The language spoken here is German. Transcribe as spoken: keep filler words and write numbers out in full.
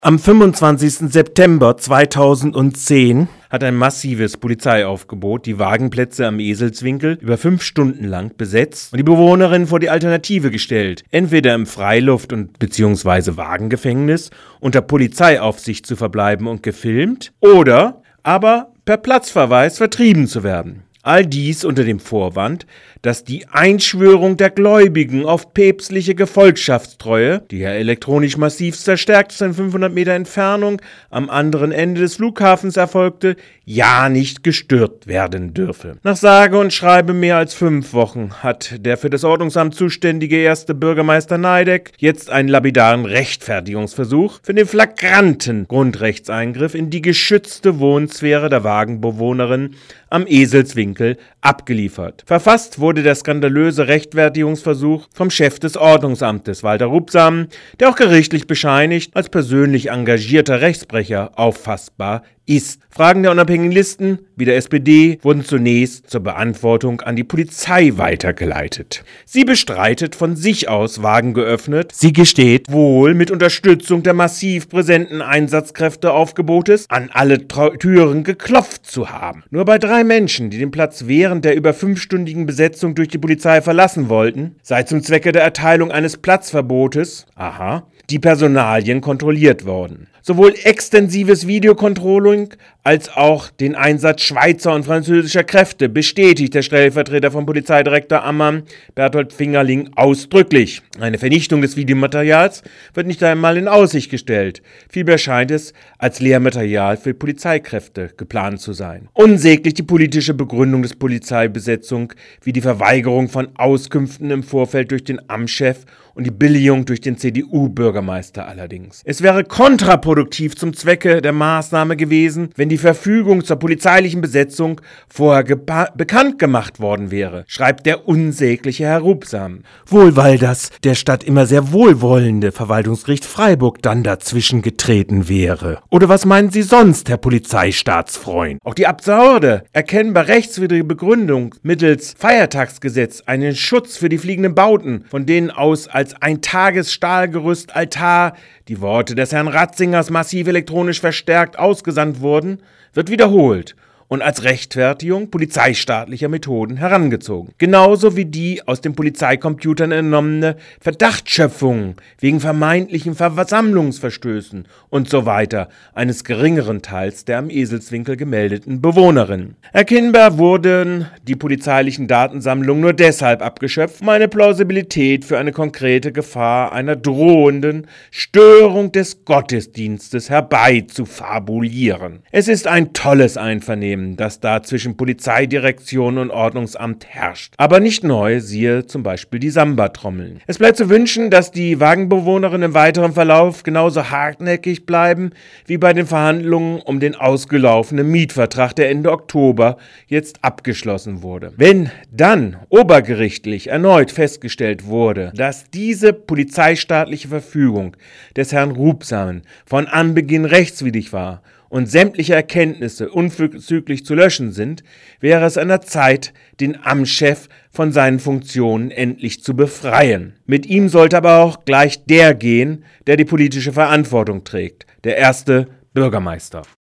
Am fünfundzwanzigsten September zweitausendzehn hat ein massives Polizeiaufgebot die Wagenplätze am Eselswinkel über fünf Stunden lang besetzt und die Bewohnerinnen vor die Alternative gestellt, entweder im Freiluft- und beziehungsweise Wagengefängnis unter Polizeiaufsicht zu verbleiben und gefilmt oder aber per Platzverweis vertrieben zu werden. All dies unter dem Vorwand, dass die Einschwörung der Gläubigen auf päpstliche Gefolgschaftstreue, die ja elektronisch massiv zerstärkt in fünfhundert Meter Entfernung am anderen Ende des Flughafens erfolgte, ja nicht gestört werden dürfe. Nach sage und schreibe mehr als fünf Wochen hat der für das Ordnungsamt zuständige erste Bürgermeister Neideck jetzt einen lapidaren Rechtfertigungsversuch für den flagranten Grundrechtseingriff in die geschützte Wohnsphäre der Wagenbewohnerin am Eselswinkel abgeliefert. Verfasst wurde der skandalöse Rechtfertigungsversuch vom Chef des Ordnungsamtes, Walter Rubsamen, der auch gerichtlich bescheinigt als persönlich engagierter Rechtsbrecher auffassbar ist. Fragen der unabhängigen Listen, wie der S P D, wurden zunächst zur Beantwortung an die Polizei weitergeleitet. Sie bestreitet von sich aus Wagen geöffnet. Sie gesteht, wohl mit Unterstützung der massiv präsenten Einsatzkräfteaufgebotes an alle Tra- Türen geklopft zu haben. Nur bei drei Menschen, die den Platz während der über fünfstündigen Besetzung durch die Polizei verlassen wollten, sei zum Zwecke der Erteilung eines Platzverbotes, aha, die Personalien kontrolliert worden. Sowohl extensives Videocontrolling als auch den Einsatz Schweizer und französischer Kräfte bestätigt der Stellvertreter von Polizeidirektor Ammann, Berthold Fingerling, ausdrücklich. Eine Vernichtung des Videomaterials wird nicht einmal in Aussicht gestellt. Vielmehr scheint es als Lehrmaterial für Polizeikräfte geplant zu sein. Unsäglich die politische Begründung des Polizeibesetzung, wie die Verweigerung von Auskünften im Vorfeld durch den Amtschef und die Billigung durch den C D U-Bürgermeister allerdings. Es wäre kontraproduktiv zum Zwecke der Maßnahme gewesen, wenn die Verfügung zur polizeilichen Besetzung vorher gepa- bekannt gemacht worden wäre, schreibt der unsägliche Herr Rubsamen. Wohl weil das der Stadt immer sehr wohlwollende Verwaltungsgericht Freiburg dann dazwischen getreten wäre. Oder was meinen Sie sonst, Herr Polizeistaatsfreund? Auch die absurde, erkennbar rechtswidrige Begründung mittels Feiertagsgesetz einen Schutz für die fliegenden Bauten, von denen aus als ein Tagesstahlgerüst Altar die Worte des Herrn Ratzingers massiv elektronisch verstärkt ausgesandt wurden, wird wiederholt und als Rechtfertigung polizeistaatlicher Methoden herangezogen. Genauso wie die aus den Polizeicomputern entnommene Verdachtsschöpfung wegen vermeintlichen Versammlungsverstößen und so weiter eines geringeren Teils der am Eselswinkel gemeldeten Bewohnerinnen. Erkennbar wurden die polizeilichen Datensammlungen nur deshalb abgeschöpft, um eine Plausibilität für eine konkrete Gefahr einer drohenden Störung des Gottesdienstes herbeizufabulieren. Es ist ein tolles Einvernehmen, das da zwischen Polizeidirektion und Ordnungsamt herrscht. Aber nicht neu, siehe zum Beispiel die Samba-Trommeln. Es bleibt zu wünschen, dass die Wagenbewohnerinnen im weiteren Verlauf genauso hartnäckig bleiben, wie bei den Verhandlungen um den ausgelaufenen Mietvertrag, der Ende Oktober jetzt abgeschlossen wurde. Wenn dann obergerichtlich erneut festgestellt wurde, dass diese polizeistaatliche Verfügung des Herrn Rubsamen von Anbeginn rechtswidrig war und sämtliche Erkenntnisse unverzüglich zu löschen sind, wäre es an der Zeit, den Amtschef von seinen Funktionen endlich zu befreien. Mit ihm sollte aber auch gleich der gehen, der die politische Verantwortung trägt, der erste Bürgermeister.